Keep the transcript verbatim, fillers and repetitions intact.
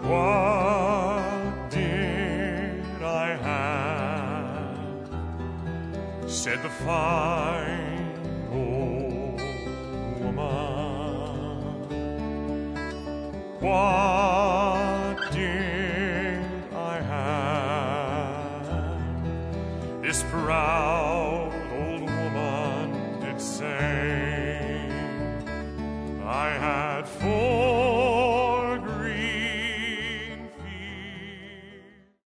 What did I have? Said the fine old woman. What